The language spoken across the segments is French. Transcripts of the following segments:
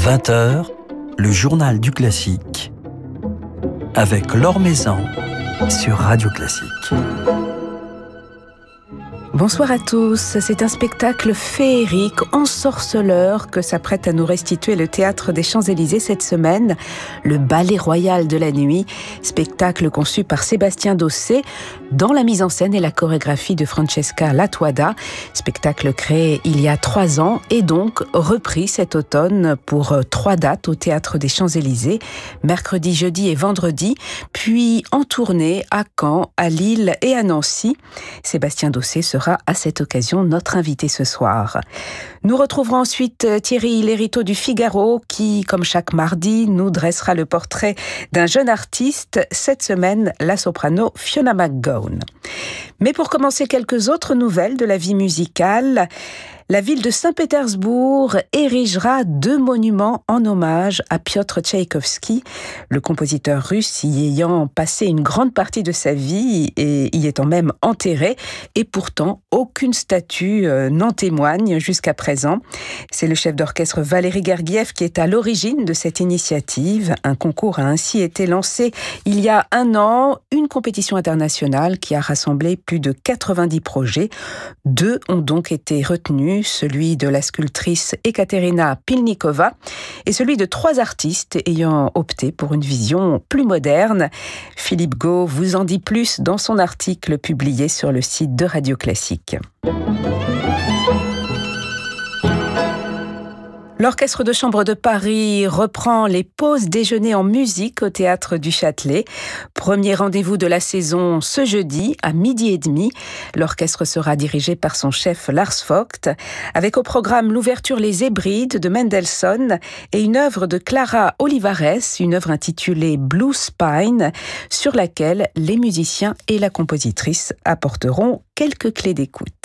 20h, le journal du classique, avec Laure Maison sur Radio Classique. Bonsoir à tous, c'est un spectacle féerique, ensorceleur que s'apprête à nous restituer le Théâtre des Champs-Élysées cette semaine, le Ballet Royal de la Nuit, spectacle conçu par Sébastien Dossé, dans la mise en scène et la chorégraphie de Francesca Lattuada, spectacle créé il y a 3 ans et donc repris cet automne pour 3 dates au Théâtre des Champs-Élysées, mercredi, jeudi et vendredi, puis en tournée à Caen, à Lille et à Nancy. Sébastien Dossé sera à cette occasion notre invité ce soir. Nous retrouverons ensuite Thierry Lériteau du Figaro qui, comme chaque mardi, nous dressera le portrait d'un jeune artiste, cette semaine la soprano Fiona McGowan. Mais pour commencer, quelques autres nouvelles de la vie musicale. La ville de Saint-Pétersbourg érigera 2 monuments en hommage à Piotr Tchaïkovski, le compositeur russe y ayant passé une grande partie de sa vie et y étant même enterré, et pourtant aucune statue n'en témoigne jusqu'à présent. C'est le chef d'orchestre Valéry Gergiev qui est à l'origine de cette initiative. Un concours a ainsi été lancé il y a 1 an, une compétition internationale qui a rassemblé plus de 90 projets. 2 ont donc été retenus, celui de la sculptrice Ekaterina Pilnikova et celui de 3 artistes ayant opté pour une vision plus moderne. Philippe Gau vous en dit plus dans son article publié sur le site de Radio Classique. L'Orchestre de chambre de Paris reprend les pauses déjeuner en musique au Théâtre du Châtelet. Premier rendez-vous de la saison ce jeudi à 12h30. L'orchestre sera dirigé par son chef Lars Vogt, avec au programme l'ouverture Les Hébrides de Mendelssohn et une œuvre de Clara Olivares, une œuvre intitulée Blue Spine, sur laquelle les musiciens et la compositrice apporteront quelques clés d'écoute.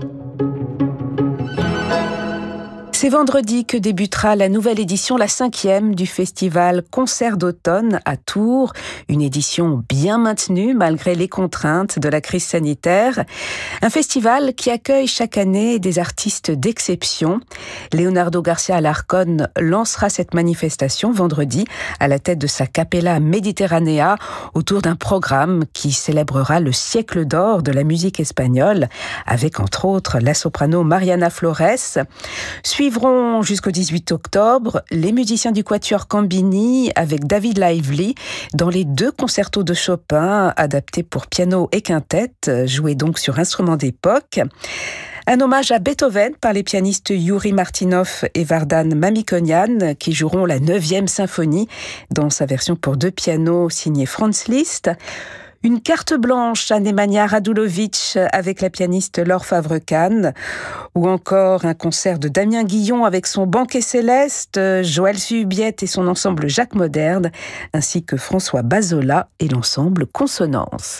C'est vendredi que débutera la nouvelle édition, la 5e du festival Concert d'automne à Tours. Une édition bien maintenue malgré les contraintes de la crise sanitaire. Un festival qui accueille chaque année des artistes d'exception. Leonardo Garcia Alarcón lancera cette manifestation vendredi à la tête de sa Capella Mediterranea autour d'un programme qui célébrera le siècle d'or de la musique espagnole avec entre autres la soprano Mariana Flores. Suivront jusqu'au 18 octobre les musiciens du Quatuor Cambini avec David Lively dans les 2 concertos de Chopin adaptés pour piano et quintette, joués donc sur instruments d'époque. Un hommage à Beethoven par les pianistes Yuri Martinov et Vardan Mamikonian qui joueront la 9e symphonie dans sa version pour 2 pianos signée Franz Liszt. Une carte blanche à Nemanja Radulovic avec la pianiste Laure Favre-Kahn, ou encore un concert de Damien Guillon avec son Banquet Céleste, Joël Subiette et son ensemble Jacques Moderne, ainsi que François Bazola et l'ensemble Consonance.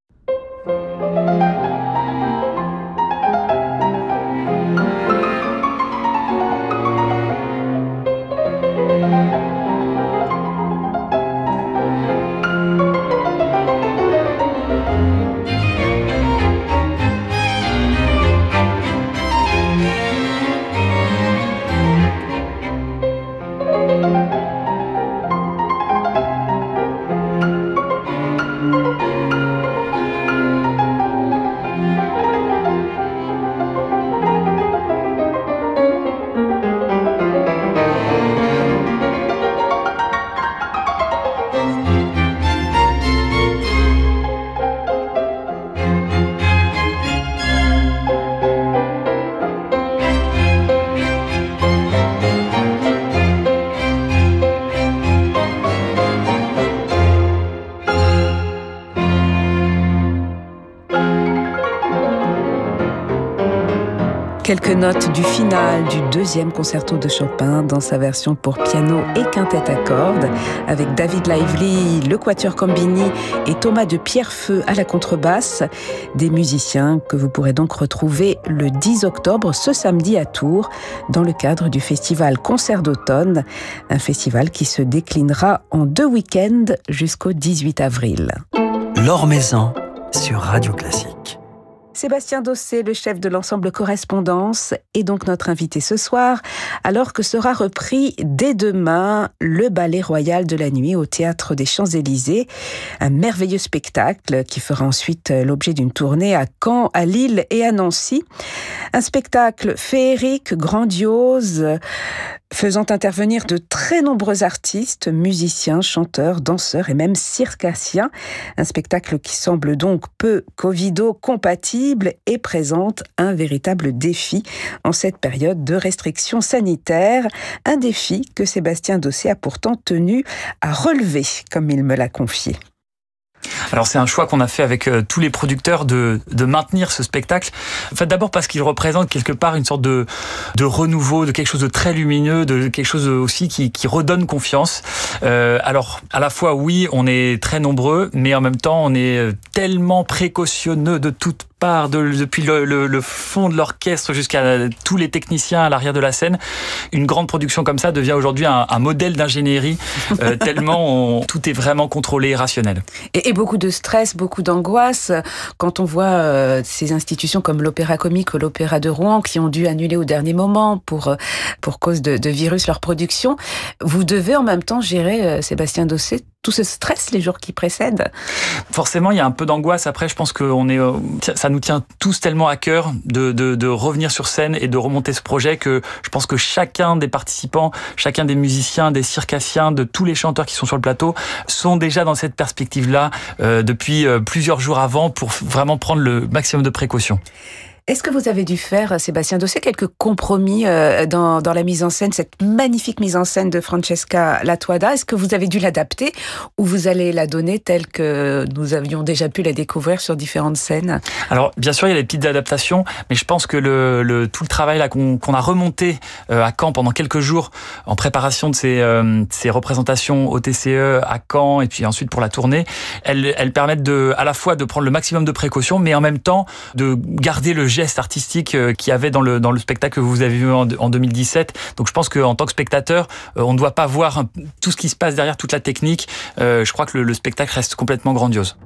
Quelques notes du final du 2e concerto de Chopin dans sa version pour piano et quintette à cordes, avec David Lively, le Quatuor Cambini et Thomas de Pierrefeu à la contrebasse, des musiciens que vous pourrez donc retrouver le 10 octobre, ce samedi à Tours, dans le cadre du festival Concert d'automne, un festival qui se déclinera en 2 week-ends jusqu'au 18 avril. Laure Maison sur Radio Classique. Sébastien Dossé, le chef de l'ensemble Correspondance, est donc notre invité ce soir, alors que sera repris dès demain le Ballet Royal de la Nuit au Théâtre des Champs-Élysées. Un merveilleux spectacle qui fera ensuite l'objet d'une tournée à Caen, à Lille et à Nancy. Un spectacle féerique, grandiose, faisant intervenir de très nombreux artistes, musiciens, chanteurs, danseurs et même circassiens. Un spectacle qui semble donc peu covido-compatible et présente un véritable défi en cette période de restrictions sanitaires. Un défi que Sébastien Dossé a pourtant tenu à relever, comme il me l'a confié. Alors c'est un choix qu'on a fait avec tous les producteurs de maintenir ce spectacle. En fait, d'abord parce qu'il représente quelque part une sorte de renouveau, de quelque chose de très lumineux, de quelque chose aussi qui redonne confiance. Alors à la fois oui, on est très nombreux, mais en même temps on est tellement précautionneux de toutes parts, depuis le fond de l'orchestre jusqu'à tous les techniciens à l'arrière de la scène. Une grande production comme ça devient aujourd'hui un modèle d'ingénierie, tellement tout est vraiment contrôlé et rationnel. Et beaucoup de stress, beaucoup d'angoisse quand on voit ces institutions comme l'Opéra Comique ou l'Opéra de Rouen qui ont dû annuler au dernier moment pour cause de virus leur production. Vous devez en même temps gérer, Sébastien Dossé, tout ce stress les jours qui précèdent. Forcément, il y a un peu d'angoisse. Après, je pense que ça nous tient tous tellement à cœur de revenir sur scène et de remonter ce projet que je pense que chacun des participants, chacun des musiciens, des circassiens, de tous les chanteurs qui sont sur le plateau sont déjà dans cette perspective-là depuis plusieurs jours avant pour vraiment prendre le maximum de précautions. Est-ce que vous avez dû faire, Sébastien Dossé, quelques compromis dans la mise en scène, cette magnifique mise en scène de Francesca Lattuada? Est-ce que vous avez dû l'adapter ou vous allez la donner telle que nous avions déjà pu la découvrir sur différentes scènes? Alors, bien sûr, il y a des petites adaptations, mais je pense que tout le travail là qu'on a remonté à Caen pendant quelques jours en préparation de ces représentations au TCE à Caen et puis ensuite pour la tournée, elles permettent à la fois de prendre le maximum de précautions, mais en même temps de garder le geste artistique qu'il y avait dans le spectacle que vous avez vu en 2017. Donc je pense qu'en tant que spectateur, on ne doit pas voir tout ce qui se passe derrière, toute la technique. Je crois que le spectacle reste complètement grandiose.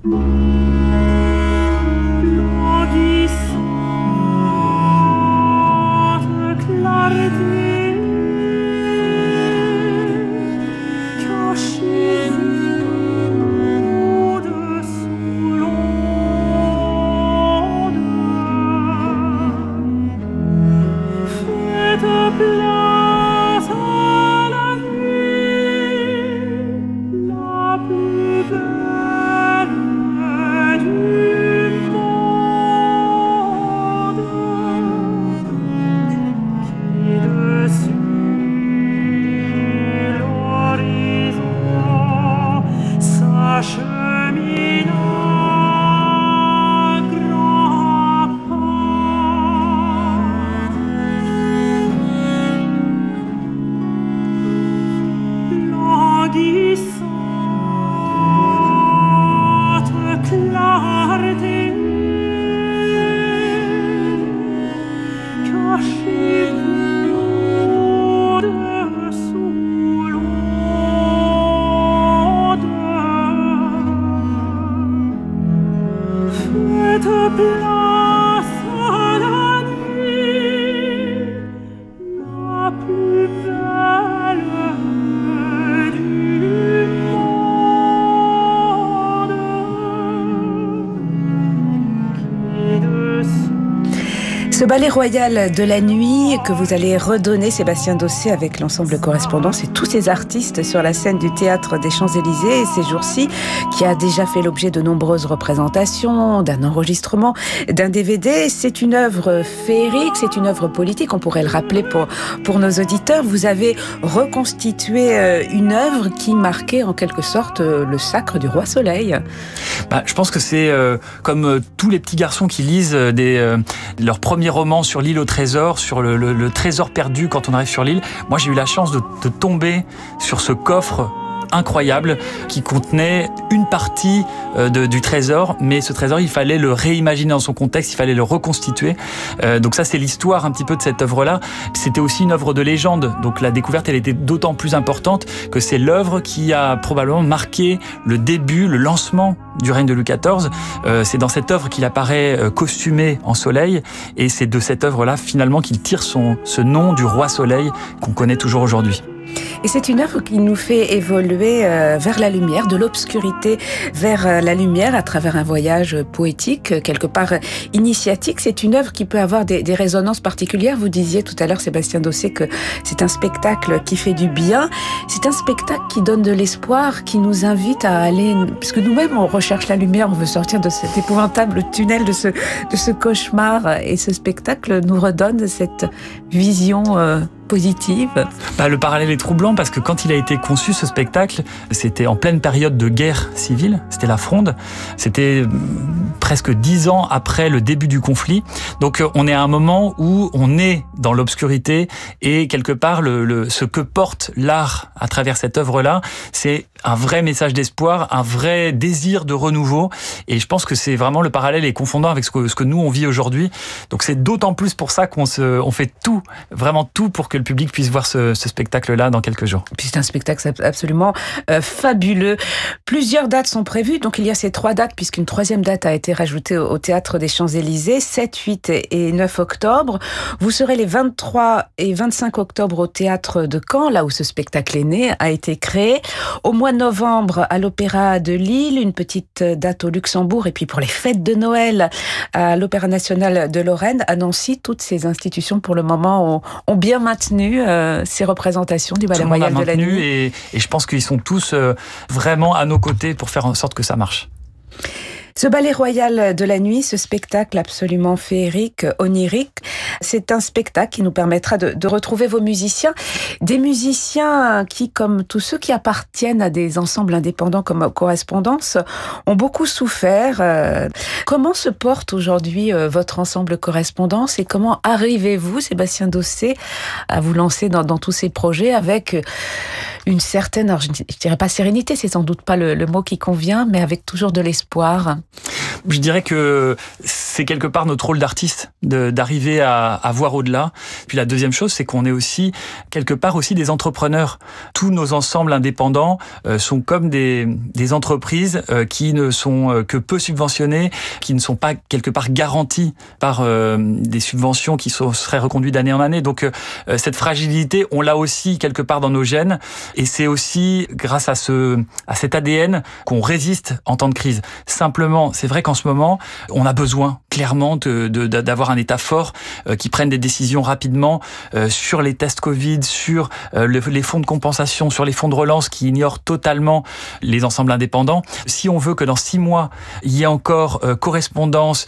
Ce ballet royal de la nuit que vous allez redonner, Sébastien Dossé, avec l'ensemble Correspondance et tous ces artistes sur la scène du Théâtre des Champs-Élysées ces jours-ci, qui a déjà fait l'objet de nombreuses représentations, d'un enregistrement, d'un DVD. C'est une œuvre féerique, c'est une œuvre politique, on pourrait le rappeler pour nos auditeurs. Vous avez reconstitué une œuvre qui marquait en quelque sorte le sacre du roi Soleil. Je pense que c'est comme tous les petits garçons qui lisent leur premier roman sur l'île au trésor, sur le trésor perdu quand on arrive sur l'île. Moi, j'ai eu la chance de tomber sur ce coffre incroyable qui contenait une partie du trésor, mais ce trésor, il fallait le réimaginer dans son contexte, il fallait le reconstituer. Donc ça, c'est l'histoire un petit peu de cette œuvre-là. C'était aussi une œuvre de légende, donc la découverte, elle était d'autant plus importante que c'est l'œuvre qui a probablement marqué le début, le lancement du règne de Louis XIV. C'est dans cette œuvre qu'il apparaît costumé en soleil, et c'est de cette œuvre-là, finalement, qu'il tire ce nom du roi Soleil qu'on connaît toujours aujourd'hui. Et c'est une œuvre qui nous fait évoluer vers la lumière, de l'obscurité vers la lumière à travers un voyage poétique, quelque part initiatique. C'est une œuvre qui peut avoir des résonances particulières. Vous disiez tout à l'heure, Sébastien Dossé, que c'est un spectacle qui fait du bien. C'est un spectacle qui donne de l'espoir, qui nous invite à aller... Parce que nous-mêmes, on recherche la lumière, on veut sortir de cet épouvantable tunnel, de ce cauchemar. Et ce spectacle nous redonne cette vision positive. Le parallèle est troublant parce que quand il a été conçu, ce spectacle, c'était en pleine période de guerre civile, c'était la Fronde, c'était presque 10 ans après le début du conflit. Donc on est à un moment où on est dans l'obscurité et quelque part ce que porte l'art à travers cette œuvre-là, c'est un vrai message d'espoir, un vrai désir de renouveau, et je pense que c'est vraiment le parallèle est confondant avec ce que nous on vit aujourd'hui. Donc c'est d'autant plus pour ça qu'on fait tout, vraiment tout pour que le public puisse voir ce spectacle-là dans quelques jours. Puis c'est un spectacle absolument fabuleux. Plusieurs dates sont prévues, donc il y a ces 3 dates, puisqu'une 3e date a été rajoutée au Théâtre des Champs-Élysées, 7, 8 et 9 octobre. Vous serez les 23 et 25 octobre au Théâtre de Caen, là où ce spectacle est né, a été créé. Au mois de novembre, à l'Opéra de Lille, une petite date au Luxembourg, et puis pour les fêtes de Noël, à l'Opéra National de Lorraine, à Nancy. Toutes ces institutions, pour le moment, ont bien maintenu ces représentations du Ballet Royal de la Nuit. Et je pense qu'ils sont tous vraiment à nos côtés pour faire en sorte que ça marche. Ce Ballet Royal de la Nuit, ce spectacle absolument féerique, onirique, c'est un spectacle qui nous permettra de retrouver vos musiciens. Des musiciens qui, comme tous ceux qui appartiennent à des ensembles indépendants comme Correspondance, ont beaucoup souffert. Comment se porte aujourd'hui votre ensemble Correspondance et comment arrivez-vous, Sébastien Dossé, à vous lancer dans tous ces projets avec une certaine, alors je dirais pas sérénité, c'est sans doute pas le mot qui convient, mais avec toujours de l'espoir? Je dirais que c'est quelque part notre rôle d'artiste d'arriver à voir au-delà. Puis la deuxième chose, c'est qu'on est aussi quelque part aussi des entrepreneurs. Tous nos ensembles indépendants sont comme des entreprises qui ne sont que peu subventionnées, qui ne sont pas quelque part garanties par des subventions qui seraient reconduites d'année en année. Donc cette fragilité, on l'a aussi quelque part dans nos gènes, et c'est aussi grâce à cet ADN qu'on résiste en temps de crise. Simplement, c'est vrai qu'en ce moment, on a besoin clairement d'avoir un État fort qui prenne des décisions rapidement sur les tests Covid, sur les fonds de compensation, sur les fonds de relance qui ignorent totalement les ensembles indépendants. Si on veut que dans 6 mois, il y ait encore Correspondance,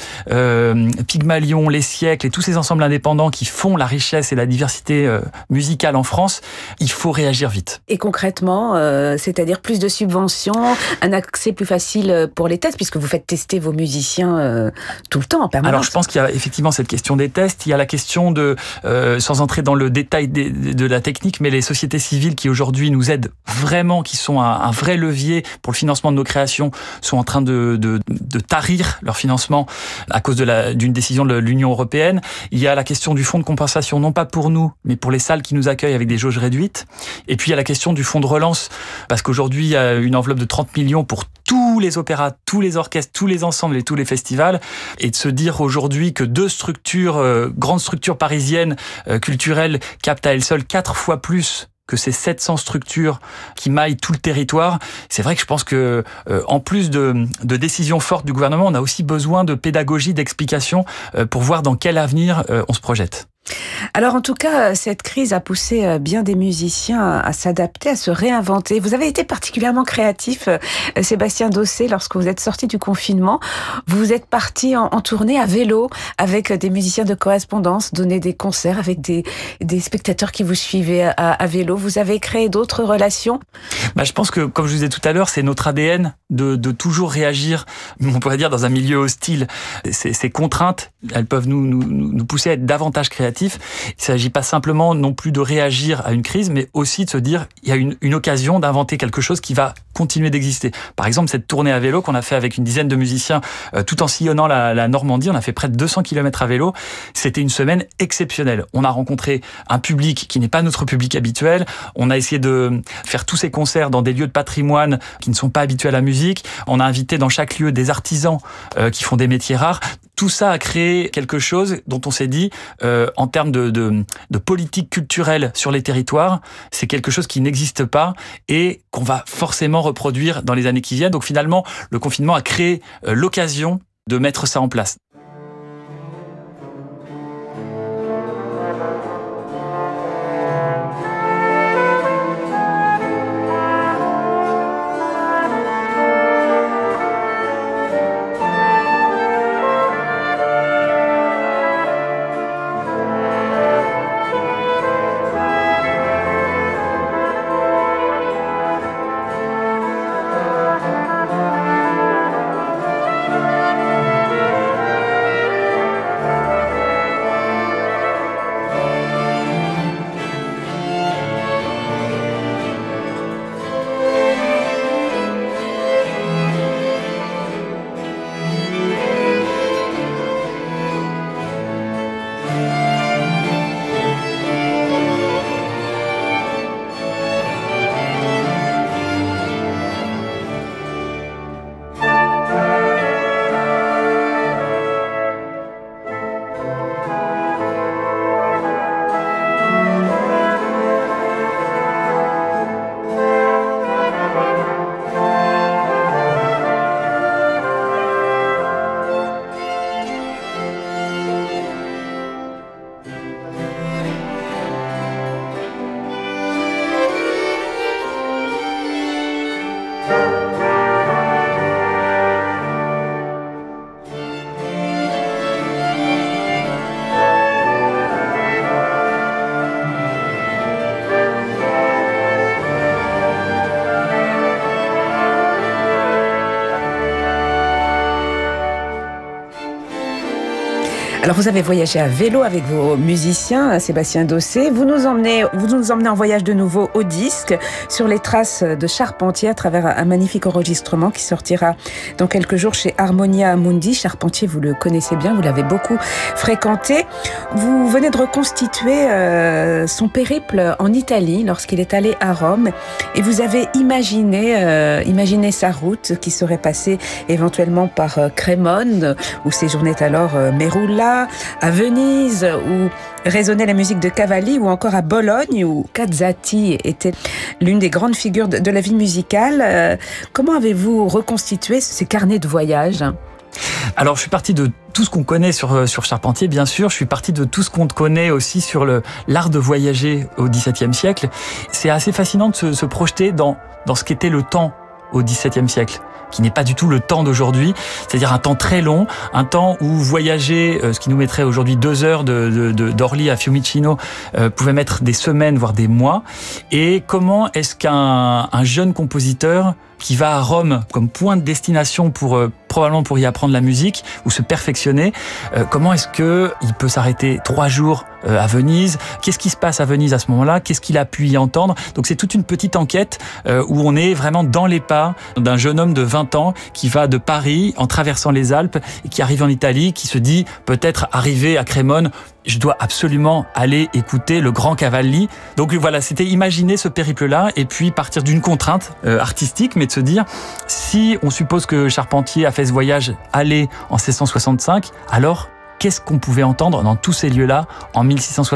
Pygmalion, Les Siècles et tous ces ensembles indépendants qui font la richesse et la diversité musicale en France, il faut réagir vite. Et concrètement, c'est-à-dire plus de subventions, un accès plus facile pour les tests, puisque vous faites tester vos musiciens tout le temps, en permanence. Alors je pense qu'il y a effectivement cette question des tests, il y a la question de, sans entrer dans le détail de la technique, mais les sociétés civiles qui aujourd'hui nous aident vraiment, qui sont un vrai levier pour le financement de nos créations, sont en train de tarir leur financement à cause d'une décision de l'Union européenne. Il y a la question du fonds de compensation, non pas pour nous, mais pour les salles qui nous accueillent avec des jauges réduites. Et puis il y a la question du fonds de relance, parce qu'aujourd'hui il y a une enveloppe de 30 millions pour tous les opéras, tous les orchestres, tous les ensembles et tous les festivals, et de se dire aujourd'hui que 2 grandes structures parisiennes culturelles captent à elles seules 4 fois plus que ces 700 structures qui maillent tout le territoire. C'est vrai que je pense que, en plus de décisions fortes du gouvernement, on a aussi besoin de pédagogie, d'explication pour voir dans quel avenir on se projette. Alors en tout cas, cette crise a poussé bien des musiciens à s'adapter, à se réinventer. Vous avez été particulièrement créatif, Sébastien Dossé, lorsque vous êtes sorti du confinement. Vous êtes parti en tournée à vélo avec des musiciens de Correspondance, donner des concerts avec des spectateurs qui vous suivaient à vélo. Vous avez créé d'autres relations? Je pense que, comme je vous disais tout à l'heure, c'est notre ADN de toujours réagir, on pourrait dire, dans un milieu hostile. Ces contraintes, elles peuvent nous pousser à être davantage créatifs. Il ne s'agit pas simplement non plus de réagir à une crise, mais aussi de se dire il y a une occasion d'inventer quelque chose qui va continuer d'exister. Par exemple, cette tournée à vélo qu'on a fait avec une dizaine de musiciens tout en sillonnant la Normandie, on a fait près de 200 km à vélo. C'était une semaine exceptionnelle. On a rencontré un public qui n'est pas notre public habituel. On a essayé de faire tous ces concerts dans des lieux de patrimoine qui ne sont pas habitués à la musique. On a invité dans chaque lieu des artisans qui font des métiers rares. Tout ça a créé quelque chose dont on s'est dit, en termes de politique culturelle sur les territoires, c'est quelque chose qui n'existe pas et qu'on va forcément reproduire dans les années qui viennent. Donc finalement, le confinement a créé l'occasion de mettre ça en place. Alors vous avez voyagé à vélo avec vos musiciens, Sébastien Dossé. Vous nous emmenez en voyage de nouveau au disque sur les traces de Charpentier à travers un magnifique enregistrement qui sortira dans quelques jours chez Harmonia Mundi. Charpentier, vous le connaissez bien, vous l'avez beaucoup fréquenté. Vous venez de reconstituer son périple en Italie lorsqu'il est allé à Rome et vous avez imaginé sa route qui serait passée éventuellement par Crémone où séjournait alors Merula, à Venise où résonnait la musique de Cavalli ou encore à Bologne où Cazzati était l'une des grandes figures de la vie musicale. Comment avez-vous reconstitué ces carnets de voyage ? Alors, je suis parti de tout ce qu'on connaît sur Charpentier, bien sûr. Je suis parti de tout ce qu'on connaît aussi sur l'art de voyager au XVIIe siècle. C'est assez fascinant de se projeter dans ce qu'était le temps au XVIIe siècle, qui n'est pas du tout le temps d'aujourd'hui, c'est-à-dire un temps très long, un temps où voyager, ce qui nous mettrait aujourd'hui 2 heures d'Orly à Fiumicino, pouvait mettre des semaines, voire des mois. Et comment est-ce qu'un jeune compositeur qui va à Rome comme point de destination probablement pour y apprendre la musique ou se perfectionner, comment est-ce que il peut s'arrêter 3 jours à Venise? Qu'est-ce qui se passe à Venise à ce moment-là? Qu'est-ce qu'il a pu y entendre? Donc c'est toute une petite enquête où on est vraiment dans les pas d'un jeune homme de 20 ans qui va de Paris en traversant les Alpes et qui arrive en Italie, qui se dit peut-être arrivé à Crémone, je dois absolument aller écouter le grand Cavalli. Donc voilà, c'était imaginer ce périple-là et puis partir d'une contrainte artistique, mais de se dire, si on suppose que Charpentier a fait ce voyage aller en 1665, alors qu'est-ce qu'on pouvait entendre dans tous ces lieux-là en 1665 ?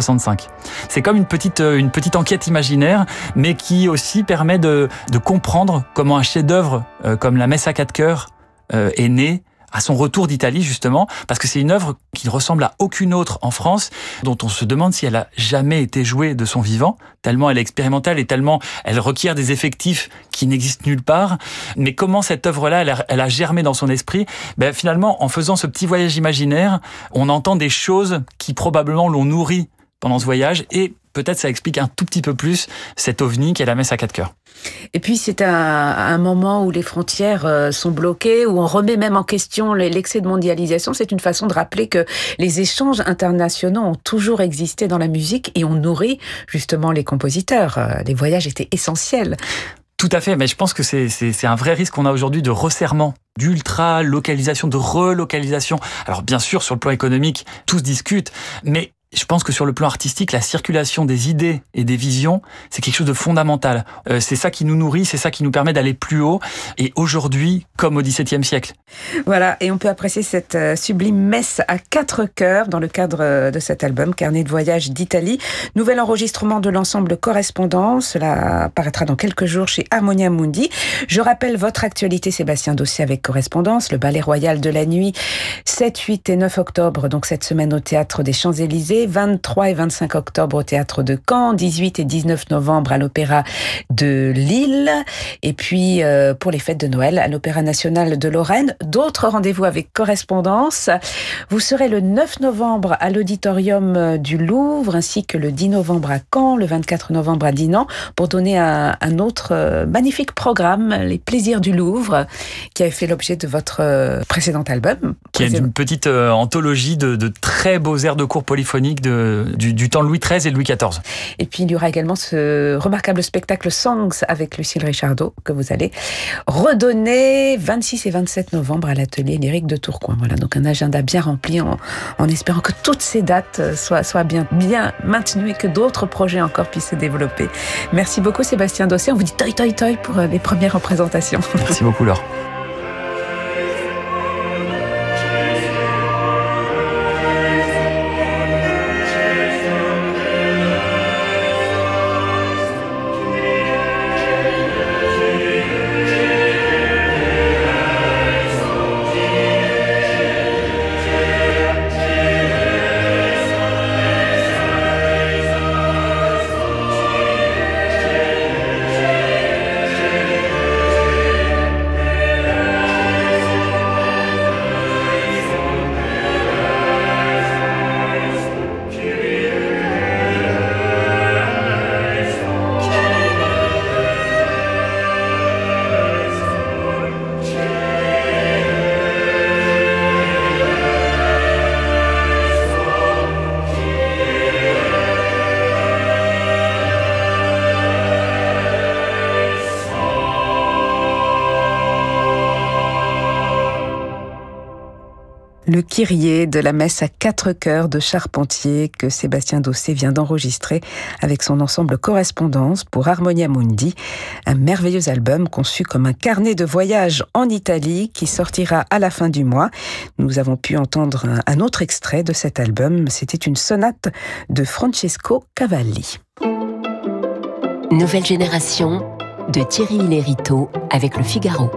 C'est comme une petite enquête imaginaire, mais qui aussi permet de comprendre comment un chef-d'œuvre comme la Messe à 4 chœurs est né à son retour d'Italie, justement, parce que c'est une œuvre qui ne ressemble à aucune autre en France, dont on se demande si elle a jamais été jouée de son vivant, tellement elle est expérimentale et tellement elle requiert des effectifs qui n'existent nulle part. Mais comment cette œuvre-là, elle a germé dans son esprit ? Finalement, en faisant ce petit voyage imaginaire, on entend des choses qui probablement l'ont nourri pendant ce voyage et peut-être ça explique un tout petit peu plus cet ovni qu'est la Messe à 4 chœurs. Et puis c'est un moment où les frontières sont bloquées, où on remet même en question l'excès de mondialisation. C'est une façon de rappeler que les échanges internationaux ont toujours existé dans la musique et ont nourri justement les compositeurs. Les voyages étaient essentiels. Tout à fait, mais je pense que c'est un vrai risque qu'on a aujourd'hui de resserrement, d'ultra-localisation, de relocalisation. Alors bien sûr, sur le plan économique, tout se discute, mais je pense que sur le plan artistique, la circulation des idées et des visions, c'est quelque chose de fondamental. C'est ça qui nous nourrit, c'est ça qui nous permet d'aller plus haut. Et aujourd'hui, comme au XVIIe siècle. Voilà, et on peut apprécier cette sublime messe à 4 chœurs dans le cadre de cet album, Carnet de voyage d'Italie. Nouvel enregistrement de l'ensemble Correspondance. Cela paraîtra dans quelques jours chez Harmonia Mundi. Je rappelle votre actualité, Sébastien Dossé, avec Correspondance, le Ballet Royal de la Nuit, 7, 8 et 9 octobre, donc cette semaine au Théâtre des Champs-Élysées. 23 et 25 octobre au Théâtre de Caen, 18 et 19 novembre à l'Opéra de Lille, et puis pour les fêtes de Noël à l'Opéra National de Lorraine. D'autres rendez-vous avec Correspondance. Vous serez le 9 novembre à l'Auditorium du Louvre, ainsi que le 10 novembre à Caen, le 24 novembre à Dinan, pour donner un autre magnifique programme, Les Plaisirs du Louvre, qui a fait l'objet de votre précédent album. Qui est une petite anthologie de très beaux airs de cour polyphoniques du temps de Louis XIII et de Louis XIV. Et puis il y aura également ce remarquable spectacle Songs avec Lucille Richardot que vous allez redonner 26 et 27 novembre à l'atelier lyrique de Tourcoing. Voilà, donc un agenda bien rempli en espérant que toutes ces dates soient bien maintenues et que d'autres projets encore puissent se développer. Merci beaucoup Sébastien Dossé. On vous dit toi pour les premières représentations. Merci beaucoup Laure. Le Kyrie de la messe à 4 chœurs de Charpentier que Sébastien Dossé vient d'enregistrer avec son ensemble Correspondance pour Harmonia Mundi, un merveilleux album conçu comme un carnet de voyage en Italie qui sortira à la fin du mois. Nous avons pu entendre un autre extrait de cet album, c'était une sonate de Francesco Cavalli. Nouvelle génération de Thierry Lériteau avec Le Figaro.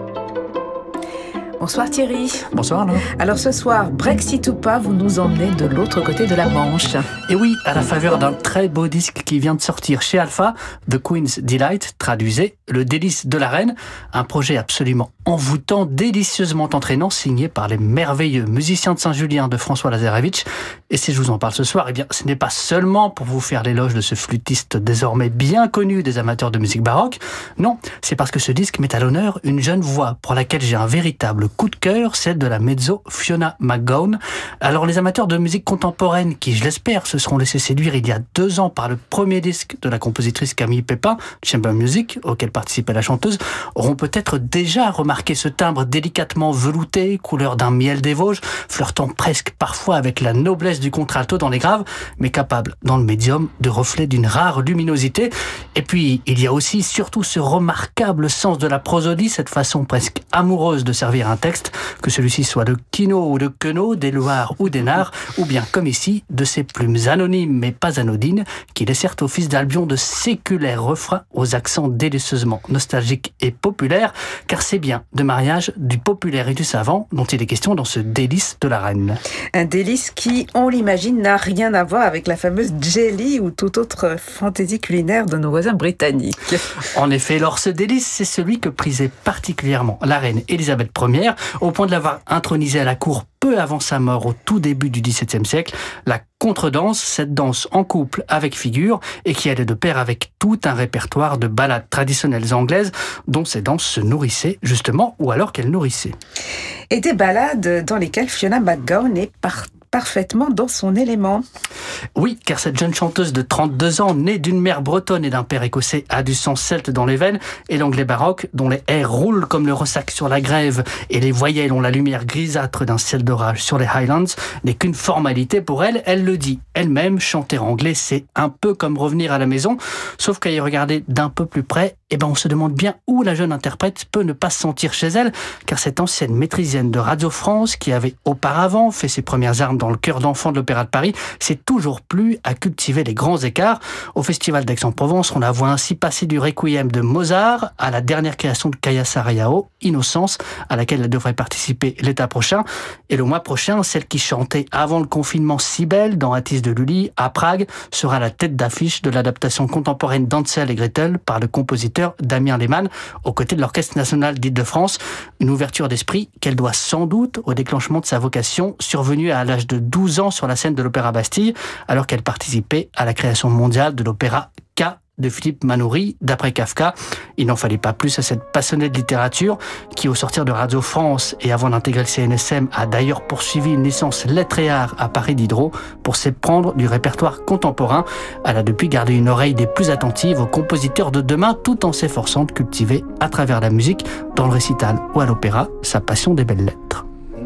Bonsoir Thierry. Bonsoir Alain. Alors ce soir, Brexit ou pas, vous nous emmenez de l'autre côté de la Manche. Et oui, à la faveur d'un très beau disque qui vient de sortir chez Alpha, The Queen's Delight, traduisez, Le délice de la reine, un projet absolument envoûtant, délicieusement entraînant, signé par les merveilleux musiciens de Saint-Julien de François Lazarevitch. Et si je vous en parle ce soir, eh bien, ce n'est pas seulement pour vous faire l'éloge de ce flûtiste désormais bien connu des amateurs de musique baroque. Non, c'est parce que ce disque met à l'honneur une jeune voix pour laquelle j'ai un véritable coup de cœur, celle de la mezzo Fiona McGowan. Alors les amateurs de musique contemporaine qui, je l'espère, se seront laissés séduire il y a 2 ans par le premier disque de la compositrice Camille Pépin, Chamber Music, auquel participait la chanteuse, auront peut-être déjà remarqué ce timbre délicatement velouté, couleur d'un miel des Vosges, flirtant presque parfois avec la noblesse du contralto dans les graves, mais capable, dans le médium, de reflet d'une rare luminosité. Et puis, il y a aussi surtout ce remarquable sens de la prosodie, cette façon presque amoureuse de servir un texte, que celui-ci soit de Quinault ou de Queneau, des Loirs ou des Nards, ou bien, comme ici, de ces plumes anonymes mais pas anodines, qui laissèrent au fils d'Albion de séculaires refrains aux accents délicieusement nostalgiques et populaires, car c'est bien de mariage du populaire et du savant dont il est question dans ce délice de la reine. Un délice qui, on l'imagine, n'a rien à voir avec la fameuse jelly ou toute autre fantaisie culinaire de nos voisins britanniques. En effet, lors ce délice, c'est celui que prisait particulièrement la reine Élisabeth Ier, au point de l'avoir intronisée à la cour peu avant sa mort au tout début du XVIIe siècle, la contredanse, cette danse en couple avec figure et qui allait de pair avec tout un répertoire de ballades traditionnelles anglaises dont ces danses se nourrissaient justement ou alors qu'elles nourrissaient. Et des ballades dans lesquelles Fiona McGowan est parfaitement dans son élément. Oui, car cette jeune chanteuse de 32 ans, née d'une mère bretonne et d'un père écossais, a du sang celte dans les veines, et l'anglais baroque, dont les airs roulent comme le ressac sur la grève, et les voyelles ont la lumière grisâtre d'un ciel d'orage sur les Highlands, n'est qu'une formalité pour elle, elle le dit. Elle-même, chanter anglais, c'est un peu comme revenir à la maison, sauf qu'à y regarder d'un peu plus près, on se demande bien où la jeune interprète peut ne pas se sentir chez elle, car cette ancienne maîtrisienne de Radio France, qui avait auparavant fait ses premières armes dans le chœur d'enfants de l'Opéra de Paris, s'est toujours plu à cultiver les grands écarts. Au Festival d'Aix-en-Provence, on la voit ainsi passer du Requiem de Mozart à la dernière création de Kaya Sarayao, Innocence, à laquelle elle devrait participer l'été prochain. Et le mois prochain, celle qui chantait avant le confinement Cybèle dans Atis de Lully, à Prague, sera la tête d'affiche de l'adaptation contemporaine d'Hansel et Gretel par le compositeur Damien Lehmann, aux côtés de l'Orchestre national d'Île-de-France. Une ouverture d'esprit qu'elle doit sans doute au déclenchement de sa vocation, survenue à l'âge de 12 ans sur la scène de l'Opéra Bastille, alors qu'elle participait à la création mondiale de l'opéra K de Philippe Manoury, d'après Kafka. Il n'en fallait pas plus à cette passionnée de littérature qui, au sortir de Radio France et avant d'intégrer le CNSM, a d'ailleurs poursuivi une licence lettres et arts à Paris Diderot pour s'éprendre du répertoire contemporain. Elle a depuis gardé une oreille des plus attentives aux compositeurs de demain, tout en s'efforçant de cultiver à travers la musique, dans le récital ou à l'opéra, sa passion des belles lettres.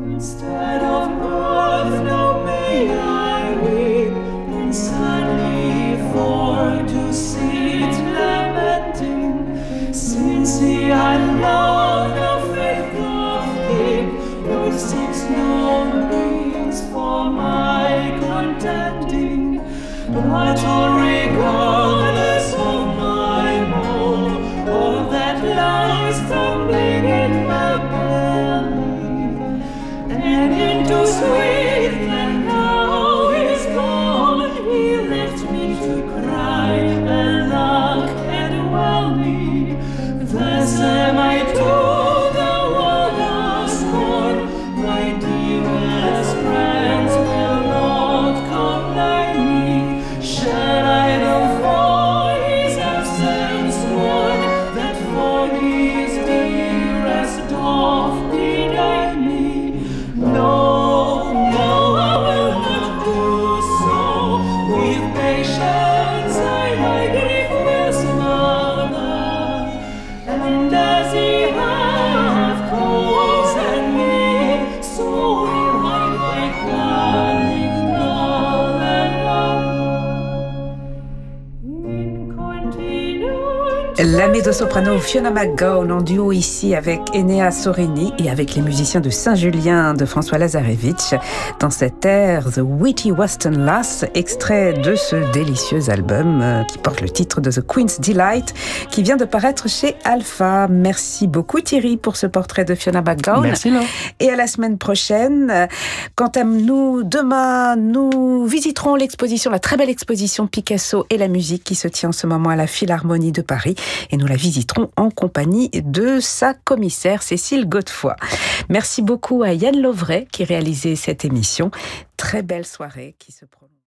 I love no faith of him who seeks no means for my contending, but regardless of my woe, all that lies tumbling in my belly, and into sweet and now he's gone, he left me to cry and laugh and well me. Thus am I to the waters born, my dearest friends will not come nigh me. Shall I know for his absence mourn, that for his dearest doth deny me? No, La mezzo-soprano Fiona McGowan en duo ici avec Enea Sorini et avec les musiciens de Saint-Julien de François Lazarevitch dans cet air The Witty Western Lass, extrait de ce délicieux album qui porte le titre de The Queen's Delight qui vient de paraître chez Alpha. Merci beaucoup Thierry pour ce portrait de Fiona McGowan. Merci Laure. Et à la semaine prochaine. Quant à nous, demain, nous visiterons la très belle exposition Picasso et la musique qui se tient en ce moment à la Philharmonie de Paris. Et nous la visiterons en compagnie de sa commissaire Cécile Godefroy. Merci beaucoup à Yann Lovray qui réalisait cette émission. Très belle soirée qui se prolonge.